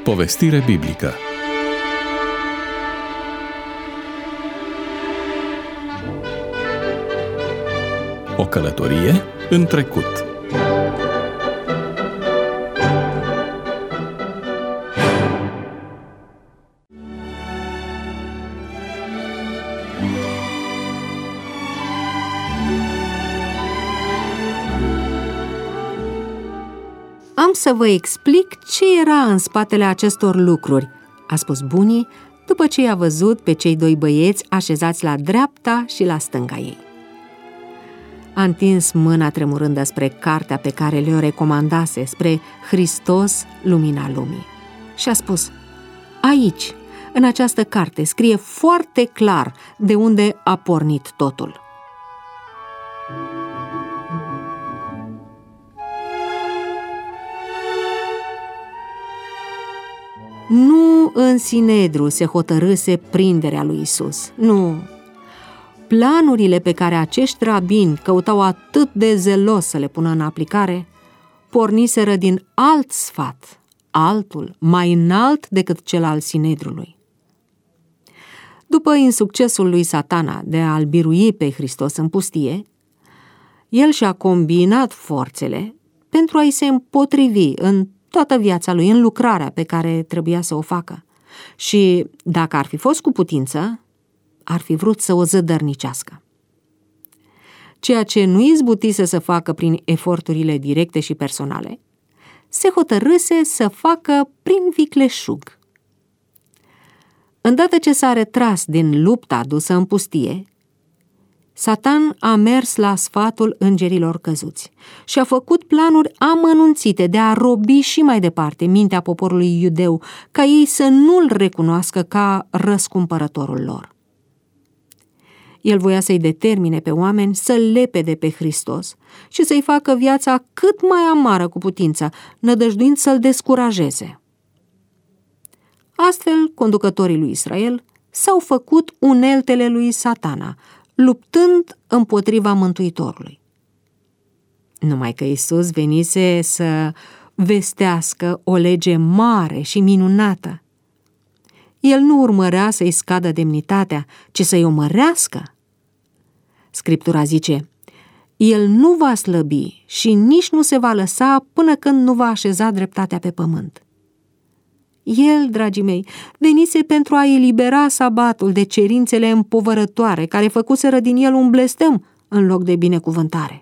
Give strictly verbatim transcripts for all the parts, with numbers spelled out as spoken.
Povestire biblică. O călătorie în trecut. Am să vă explic ce era în spatele acestor lucruri, a spus bunii, după ce i-a văzut pe cei doi băieți așezați la dreapta și la stânga ei. A întins mâna tremurândă spre cartea pe care le-o recomandase, spre Hristos, lumina lumii, și a spus: aici, în această carte, scrie foarte clar de unde a pornit totul. Nu în Sinedru se hotărâse prinderea lui Isus, nu. Planurile pe care acești rabini căutau atât de zelos să le pună în aplicare porniseră din alt sfat, altul, mai înalt decât cel al Sinedrului. După insuccesul lui Satana de a-l birui pe Hristos în pustie, el și-a combinat forțele pentru a-i se împotrivi în toată viața lui, în lucrarea pe care trebuia să o facă. Și, dacă ar fi fost cu putință, ar fi vrut să o zădărnicească. Ceea ce nu izbutise să facă prin eforturile directe și personale, se hotărâse să facă prin vicleșug. Îndată ce s-a retras din lupta dusă în pustie, Satan a mers la sfatul îngerilor căzuți și a făcut planuri amănunțite de a robi și mai departe mintea poporului iudeu, ca ei să nu-l recunoască ca răscumpărătorul lor. El voia să-i determine pe oameni să-l lepede pe Hristos și să-i facă viața cât mai amară cu putință, nădăjduind să-l descurajeze. Astfel, conducătorii lui Israel s-au făcut uneltele lui Satana, luptând împotriva Mântuitorului. Numai că Iisus venise să vestească o lege mare și minunată. El nu urmărea să-i scadă demnitatea, ci să-i o mărească. Scriptura zice: El nu va slăbi și nici nu se va lăsa până când nu va așeza dreptatea pe pământ. El, dragii mei, venise pentru a elibera sabatul de cerințele împovărătoare care făcuseră din el un blestem în loc de binecuvântare.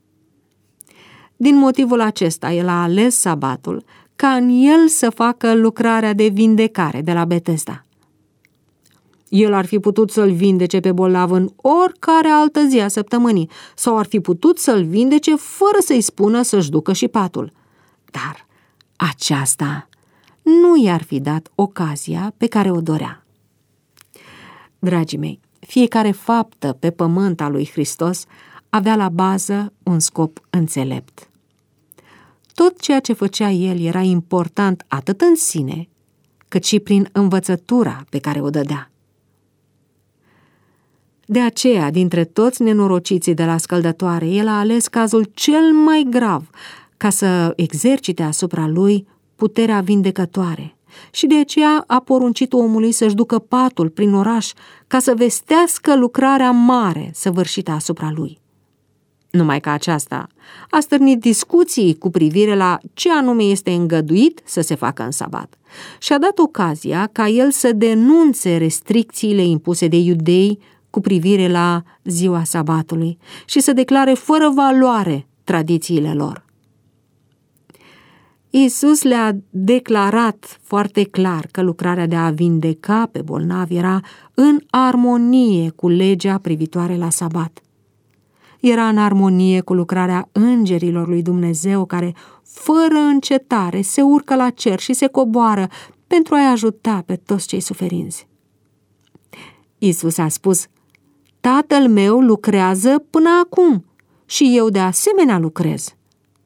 Din motivul acesta, el a ales sabatul ca în el să facă lucrarea de vindecare de la Betesda. El ar fi putut să-l vindece pe bolnav în oricare altă zi a săptămânii sau ar fi putut să-l vindece fără să-i spună să-și ducă și patul. Dar aceasta nu i-ar fi dat ocazia pe care o dorea. Dragii mei, fiecare faptă pe pământ a lui Hristos avea la bază un scop înțelept. Tot ceea ce făcea el era important atât în sine, cât și prin învățătura pe care o dădea. De aceea, dintre toți nenorociții de la scăldătoare, el a ales cazul cel mai grav ca să exercite asupra lui puterea vindecătoare și de aceea a poruncit omului să-și ducă patul prin oraș ca să vestească lucrarea mare săvârșită asupra lui. Numai că aceasta a stârnit discuții cu privire la ce anume este îngăduit să se facă în sabat și a dat ocazia ca el să denunțe restricțiile impuse de iudei cu privire la ziua sabatului și să declare fără valoare tradițiile lor. Iisus le-a declarat foarte clar că lucrarea de a vindeca pe bolnavi era în armonie cu legea privitoare la sabat. Era în armonie cu lucrarea îngerilor lui Dumnezeu care, fără încetare, se urcă la cer și se coboară pentru a-i ajuta pe toți cei suferinți. Iisus a spus: Tatăl meu lucrează până acum și eu de asemenea lucrez.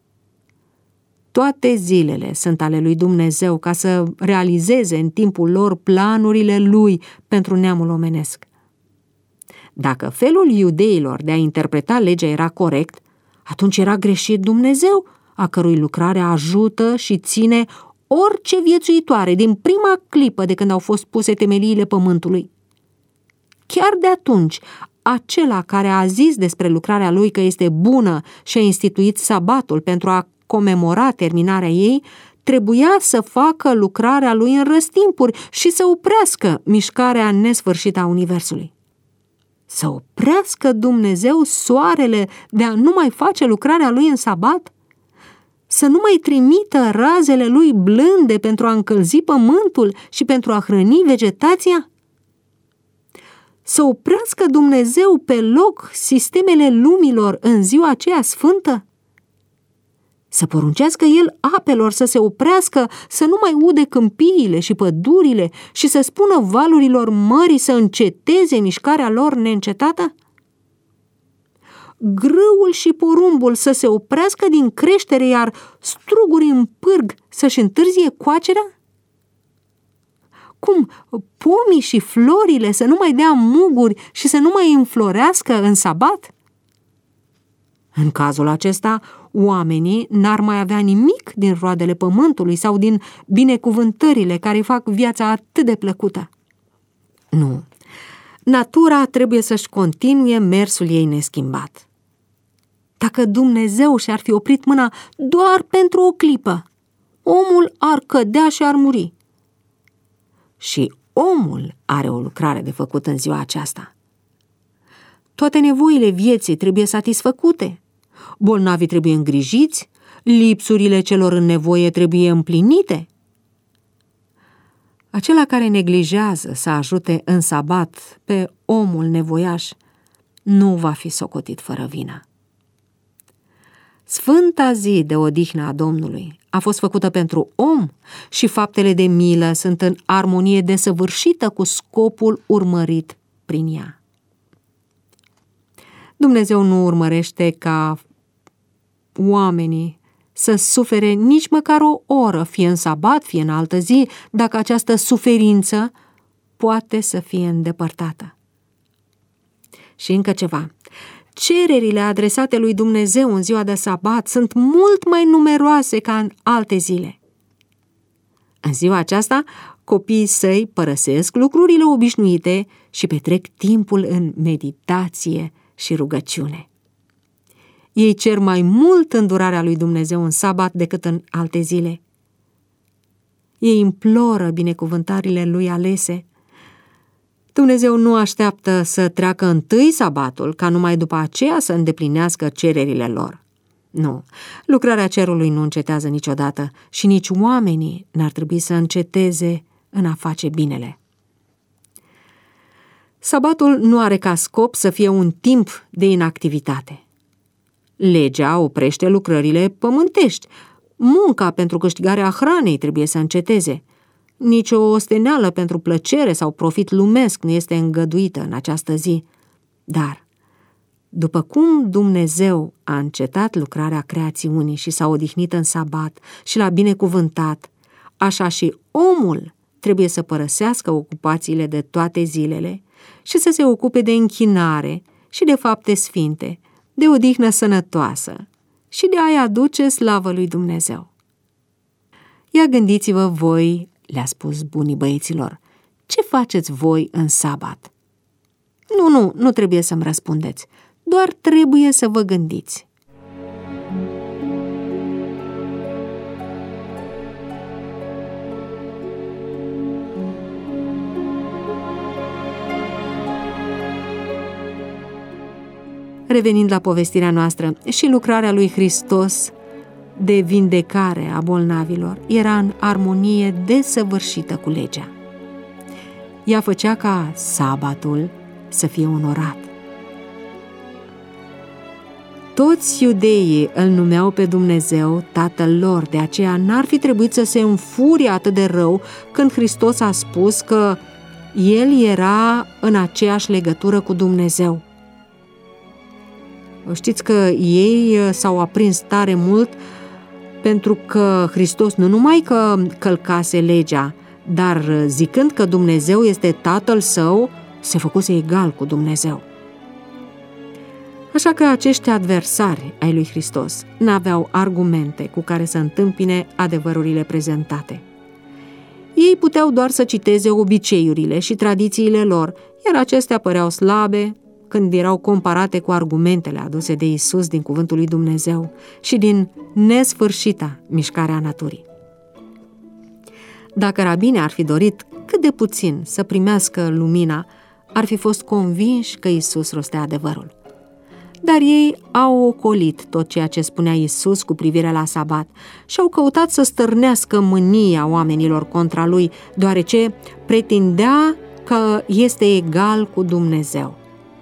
Toate zilele sunt ale lui Dumnezeu ca să realizeze în timpul lor planurile lui pentru neamul omenesc. Dacă felul iudeilor de a interpreta legea era corect, atunci era greșit Dumnezeu, a cărui lucrare ajută și ține orice viețuitoare din prima clipă de când au fost puse temeliile pământului. Chiar de atunci, acela care a zis despre lucrarea lui că este bună și a instituit sabatul pentru a comemora terminarea ei, trebuia să facă lucrarea lui în răstimpuri și să oprească mișcarea nesfârșită a universului. Să oprească Dumnezeu soarele de a nu mai face lucrarea lui în sabat? Să nu mai trimită razele lui blânde pentru a încălzi pământul și pentru a hrăni vegetația? Să oprească Dumnezeu pe loc sistemele lumilor în ziua aceea sfântă? Să poruncească El apelor să se oprească, să nu mai ude câmpiile și pădurile și să spună valurilor mării să înceteze mișcarea lor neîncetată? Grâul și porumbul să se oprească din creștere, iar strugurii în pârg să-și întârzie coacerea? Cum pomii și florile să nu mai dea muguri și să nu mai înflorească în sabat? În cazul acesta, oamenii n-ar mai avea nimic din roadele pământului sau din binecuvântările care fac viața atât de plăcută. Nu, natura trebuie să-și continue mersul ei neschimbat. Dacă Dumnezeu și-ar fi oprit mâna doar pentru o clipă, omul ar cădea și ar muri. Și omul are o lucrare de făcut în ziua aceasta. Toate nevoile vieții trebuie satisfăcute, bolnavii trebuie îngrijiți, lipsurile celor în nevoie trebuie împlinite. Acela care neglijează să ajute în sabat pe omul nevoiaș nu va fi socotit fără vină. Sfânta zi de odihnă a Domnului a fost făcută pentru om și faptele de milă sunt în armonie desăvârșită cu scopul urmărit prin ea. Dumnezeu nu urmărește ca oamenii să sufere nici măcar o oră, fie în sabat, fie în altă zi, dacă această suferință poate să fie îndepărtată. Și încă ceva. Cererile adresate lui Dumnezeu în ziua de sabat sunt mult mai numeroase ca în alte zile. În ziua aceasta, copiii săi părăsesc lucrurile obișnuite și petrec timpul în meditație și rugăciune. Ei cer mai mult îndurarea lui Dumnezeu în sabat decât în alte zile. Ei imploră binecuvântările lui alese. Dumnezeu nu așteaptă să treacă întâi sabatul, ca numai după aceea să îndeplinească cererile lor. Nu, lucrarea cerului nu încetează niciodată și nici oamenii n-ar trebui să înceteze în a face binele. Sabatul nu are ca scop să fie un timp de inactivitate. Legea oprește lucrările pământești. Munca pentru câștigarea hranei trebuie să înceteze. Nici o osteneală pentru plăcere sau profit lumesc nu este îngăduită în această zi. Dar, după cum Dumnezeu a încetat lucrarea creațiunii și s-a odihnit în sabat și l-a binecuvântat, așa și omul trebuie să părăsească ocupațiile de toate zilele și să se ocupe de închinare și de fapte sfinte, de odihnă sănătoasă și de a-i aduce slavă lui Dumnezeu. Ia gândiți-vă voi, le-a spus bunii băieților, ce faceți voi în sabat? Nu, nu, nu trebuie să-mi răspundeți, doar trebuie să vă gândiți. Revenind la povestirea noastră, și lucrarea lui Hristos de vindecare a bolnavilor era în armonie desăvârșită cu legea. Ea făcea ca sabatul să fie onorat. Toți iudeii îl numeau pe Dumnezeu Tatăl lor, de aceea n-ar fi trebuit să se înfurie atât de rău când Hristos a spus că El era în aceeași legătură cu Dumnezeu. Știți că ei s-au aprins tare mult pentru că Hristos nu numai că călcase legea, dar zicând că Dumnezeu este Tatăl său, se făcuse egal cu Dumnezeu. Așa că acești adversari ai lui Hristos n-aveau argumente cu care să întâmpine adevărurile prezentate. Ei puteau doar să citeze obiceiurile și tradițiile lor, iar acestea păreau slabe când erau comparate cu argumentele aduse de Iisus din cuvântul lui Dumnezeu și din nesfârșita mișcare a naturii. Dacă rabinii ar fi dorit cât de puțin să primească lumina, ar fi fost convinși că Iisus rostea adevărul. Dar ei au ocolit tot ceea ce spunea Iisus cu privire la sabat și au căutat să stârnească mânia oamenilor contra lui, deoarece pretindea că este egal cu Dumnezeu.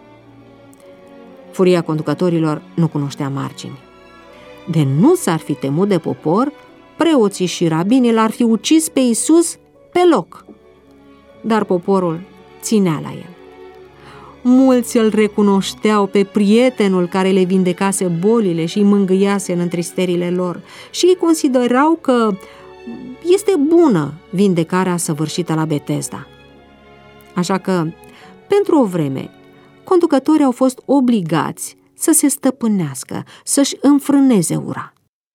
Furia conducătorilor nu cunoștea margini. De nu s-ar fi temut de popor, preoții și rabinii l-ar fi ucis pe Iisus pe loc. Dar poporul ținea la el. Mulți îl recunoșteau pe prietenul care le vindecase bolile și îi mângâiase în întristerile lor și ei considerau că este bună vindecarea săvârșită la Betesda. Așa că, pentru o vreme, conducătorii au fost obligați să se stăpânească, să-și înfrâneze ura.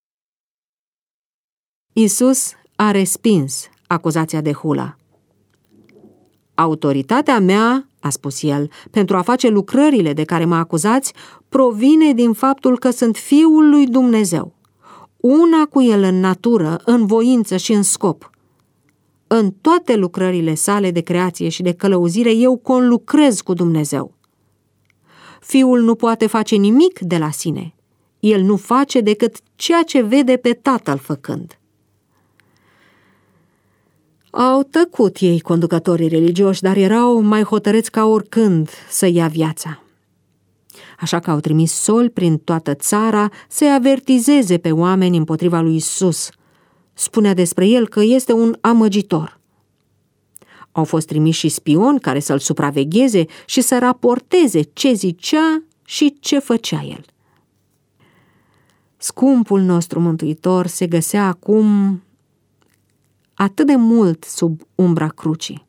Iisus a respins acuzația de hulă. Autoritatea mea, a spus el, pentru a face lucrările de care mă acuzați, provine din faptul că sunt Fiul lui Dumnezeu, una cu el în natură, în voință și în scop. În toate lucrările sale de creație și de călăuzire, eu conlucrez cu Dumnezeu. Fiul nu poate face nimic de la sine. El nu face decât ceea ce vede pe Tatăl făcând. Au tăcut ei, conducătorii religioși, dar erau mai hotărâți ca oricând să ia viața. Așa că au trimis soli prin toată țara să-i avertizeze pe oameni împotriva lui Isus. Spunea despre el că este un amăgitor. Au fost trimiși și spioni care să-l supravegheze și să raporteze ce zicea și ce făcea el. Scumpul nostru Mântuitor se găsea acum atât de mult sub umbra crucii.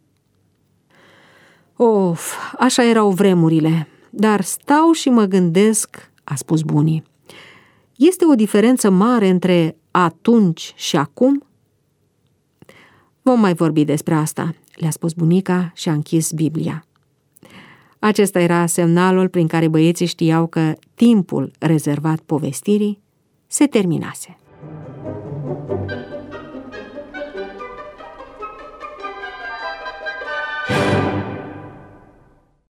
Of, așa erau vremurile, dar stau și mă gândesc, a spus bunii, este o diferență mare între atunci și acum? Vom mai vorbi despre asta, le-a spus bunica și a închis Biblia. Acesta era semnalul prin care băieții știau că timpul rezervat povestirii se terminase.